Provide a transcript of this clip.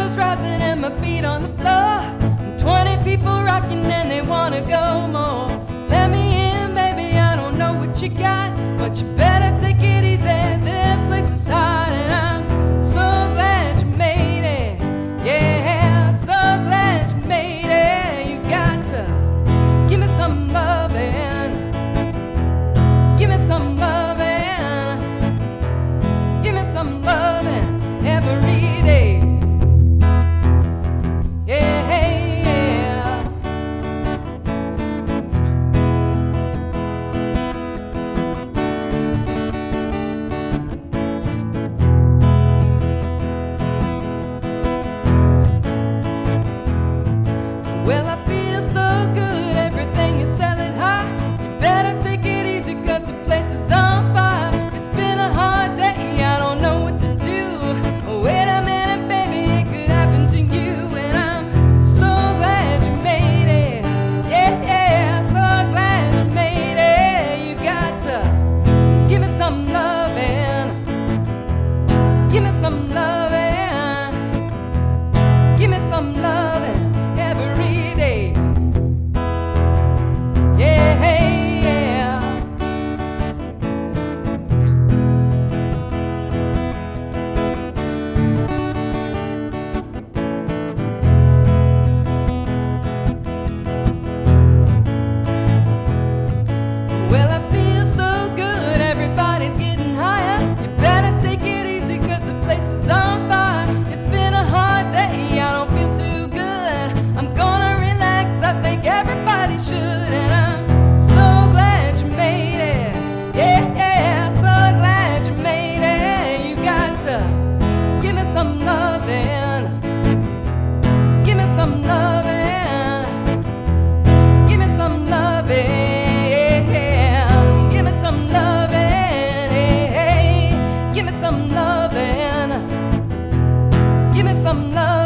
wheels rising and my feet on the floor. 20 people rocking and they wanna go more. Let me in, baby, I don't know what you got, but you better take it easy. This place is hot and I'm so glad you made it. Yeah, so glad you made it. You got to give me some loving. Give me some loving. Give me some loving every day. Yeah, yeah. Well, I feel so good, everything is selling hot. You better take it easy, cause the place is on fire. It's been a hard day, I don't know what to do. Oh, wait a minute, baby, it could happen to you. And I'm so glad you made it. Yeah, yeah, so glad you made it. You got to give me some loving. Give me some loving. Give me some loving every day. Yeah, yeah. Well, I feel so good, everybody's getting higher. You better take it easy, cause the place is on fire. It's been a hard day, I don't feel too good. I'm gonna relax, I think everybody should. And I'm so glad you made it. Yeah, yeah, so glad you made it. You got to give me some loving. Give me some loving. Give me some loving. Give me some loving. Give me some loving. Give me some love.